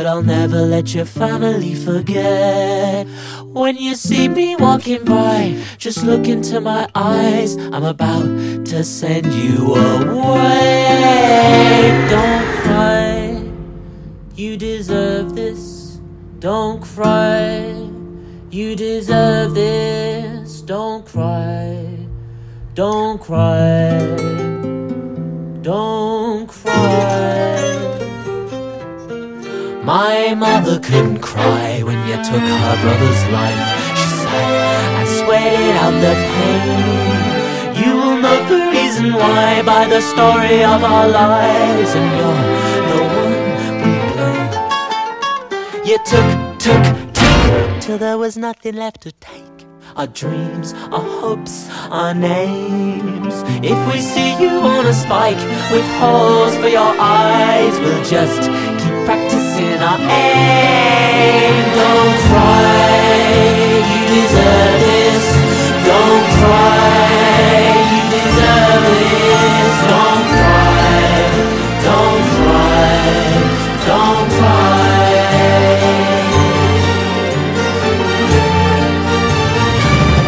but I'll never let your family forget. When you see me walking by, just look into my eyes. I'm about to send you away. Don't cry, you deserve this. Don't cry, you deserve this. Don't cry, don't cry, don't cry. My mother couldn't cry when you took her brother's life. She sat and sweated out the pain. You will know the reason why by the story of our lives, and you're the one we blame. You took till there was nothing left to take. Our dreams, our hopes, our names. If we see you on a spike with holes for your eyes, we'll just keep practicing our